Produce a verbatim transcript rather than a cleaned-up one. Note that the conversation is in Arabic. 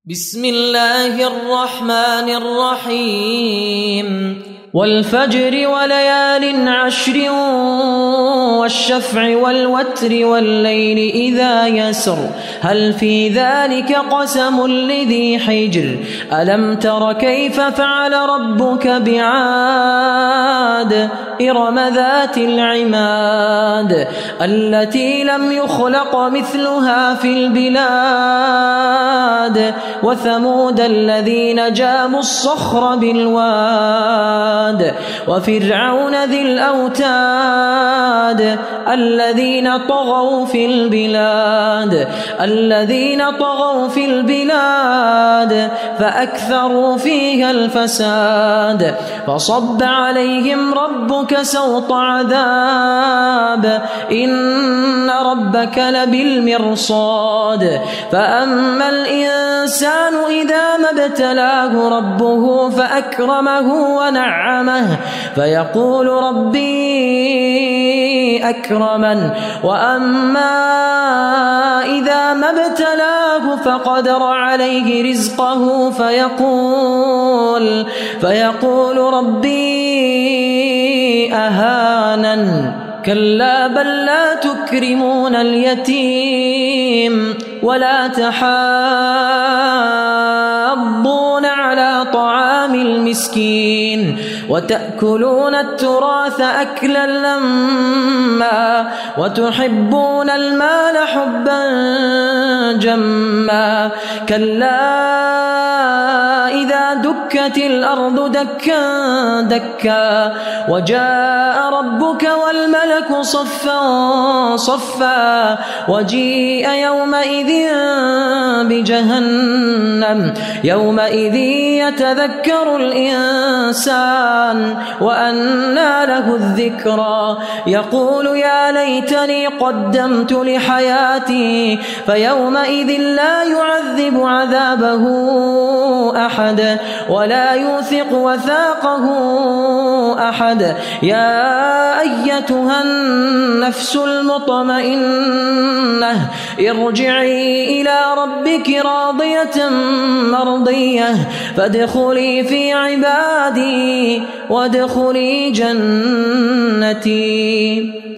بسم الله الرحمن الرحيم والفجر وليال عشر والشفع والوتر والليل إذا يسر هل في ذلك قسم لذي حجر ألم تر كيف فعل ربك بعاد إرم ذات العماد التي لم يخلق مثلها في البلاد وثمود الذين جابوا الصخر بالواد وفرعون ذي الأوتاد الذين طغوا في البلاد الذين طغوا في البلاد فأكثروا فيها الفساد فصب عليهم ربك سوط عذاب إن ربك لبالمرصاد فأما الإنسان إذا ما ابتلاه ربه فأكرمه ونعمه فيقول ربي أكرمن وأما إذا ما ابتلاه فقدر عليه رزقه فيقول فيقول ربي أهانن كلا بل لا تكرمون اليتيم ولا تحاضون على طعام المسكين وتأكلون التراث أكلا لما وتحبون المال حبا جما كلا إذا دكت الأرض دكا دكا وجاء ربك والملك صفا صفا وجيء يومئذ بجهنم يومئذ يتذكر الإنسان وأنى له الذكرى يقول يا ليتني قدمت لحياتي فيومئذ لا يعذب عذابه أحد ولا يوثق وثاقه أحد يا أيتها النفس المطمئنة ارجعي إلى ربك راضية مرضية فادخلي في عبادي وادخلي جنتي.